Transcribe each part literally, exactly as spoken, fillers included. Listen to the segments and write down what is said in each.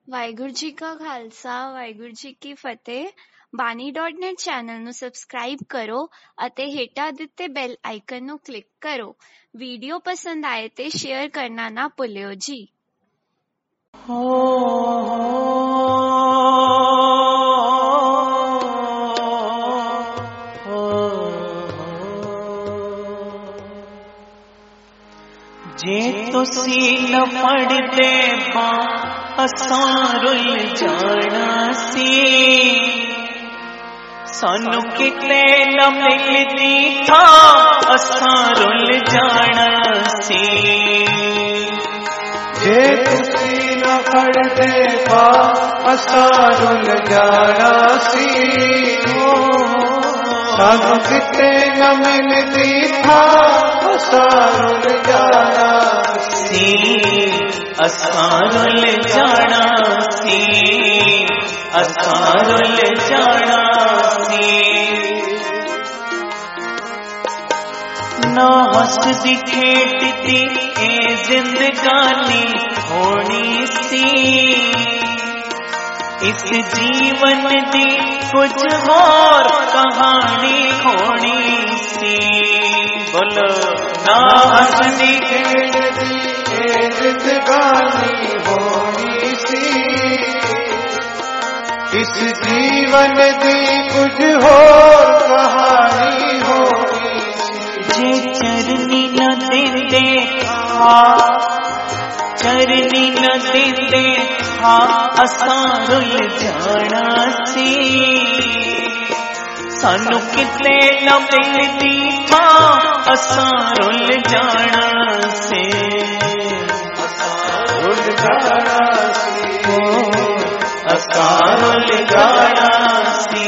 ਵਾਹਿਗੁਰੂ ਜੀ ਕਾ ਖਾਲਸਾ ਵਾਹਿਗੁਰੂ ਜੀ ਕੀ ਫਤਿਹ। ਬਾਣੀ ਡਾਟ ਨੈਟ ਚੈਨਲ ਨੂੰ ਸਬਸਕ੍ਰਾਈਬ ਕਰੋ ਅਤੇ ਹੇਠਾਂ ਦਿੱਤੇ ਬੈਲ ਆਈਕਨ ਨੂੰ ਕਲਿੱਕ ਕਰੋ। ਵੀਡੀਓ ਪਸੰਦ ਆਏ ਤੇ ਸ਼ੇਅਰ ਕਰਨਾ ਨਾ ਭੁੱਲਿਓ ਜੀ। जे तुसी न पढ़दे बा असां रुल जाना सी, सानू किते न मिलदी था असां रुल जाना सी। जे तुसी न पढ़दे बा असां रुल जाना सी, सानू किते न मिलदी था असां रुल जाना सी, असां रुल जाना सी, असां रुल जाना सी। ना हसदी खेडदी ए जिंदगानी होनी सी, इस जीवन दी कुछ और कहानी होनी सी। बोलो ना हसदी खेडदी ए जिंदगानी होनी सी, इस जीवन दी कुछ और कहानी होनी सी। जे चरनी न देंदे हाँ, चरनी न देंदे हाँ असां रुल जाना सी, सानू किते न मिलदी था असां रुल जाना सी, असां रुल जाना सी, असां रुल जाना सी।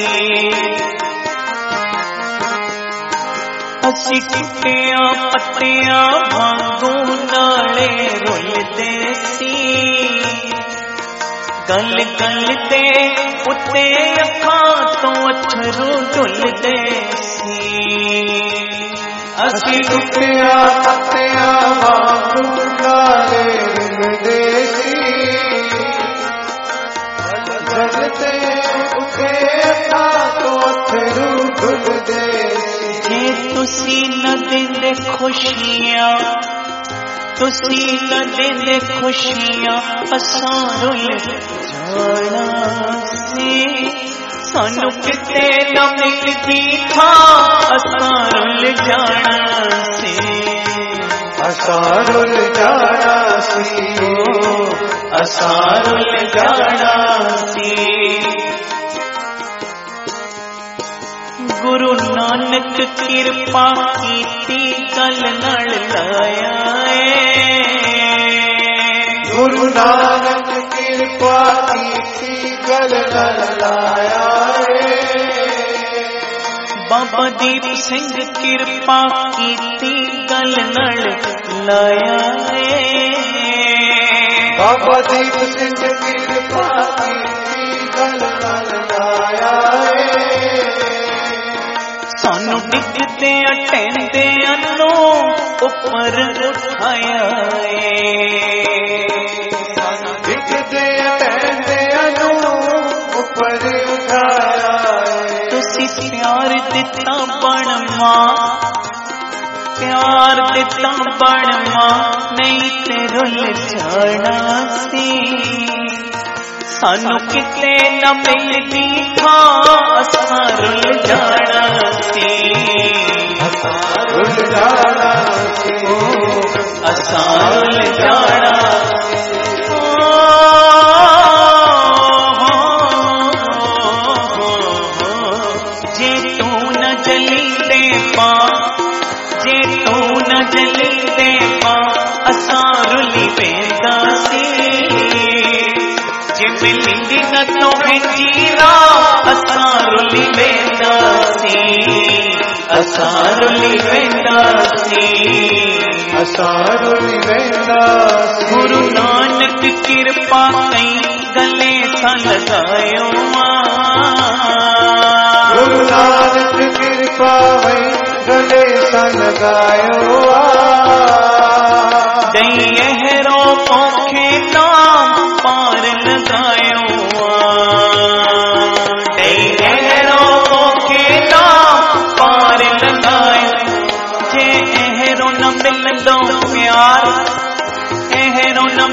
असी टुटिया पत्तिया वांगू नाले रुलदे सी, गल गल ते उत्ते अखां तो अथरू डुलदे सी। असी टुटिया पत्तिया वांगू नाले रुलदे सी, गल ते उत्ते अखां तो अथरू डुलदे सी। जे तुसी न देंदे खुशियां, तुसी न देंदे खुशियां असां रुल जाना सी, सानू किते न मिलदी था असां रुल जाना सी, असां रुल जाना सी, असां रुल जाना सी। गुरु नानक किरपा कीती गल नल लाया है, गुरु नानक किरपा कीती गल नल लाया है। बाबा दीप सिंह किरपा कीती गल नल लाया है, बाबा दीप सिंह किरपा कीती गल नल लाया है। सानू डिगदे अटेंदे अनो ऊपर उठाया है, सानू डिगदे अटेंदे अनो ऊपर उठाया है। तुसी प्यार दिता बण मां, प्यार दिता बण मां नहीं ते रुल जाना सी, सानू किते न मिलदी था असां रुल जाना सी, असां रुल जाना सी, असां रुल जाना जे तू न जलींदे पा, जे तू न जलींदे पा असां रुली वेंदा सी, जे मिलंदी न तो जीरा असां रुली वेंदा सी, असां रुली वेंदा सी, असां रुली वेंदा सी। गुरु नानक किरपा कई गले सा लगायो गुरु नानक किरपा वही गले सा लगायो दई अहरो औखे नाम पार लगायो।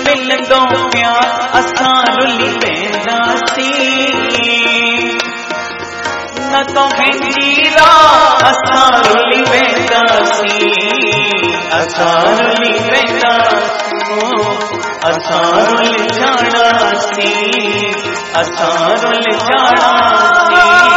मिलंदो प्यार असां रुली वेंदासी न तो हिंजीरा असां रुली वेंदासी असां रुली वेंदासी असां रुल जाना सी असां रुल जाना सी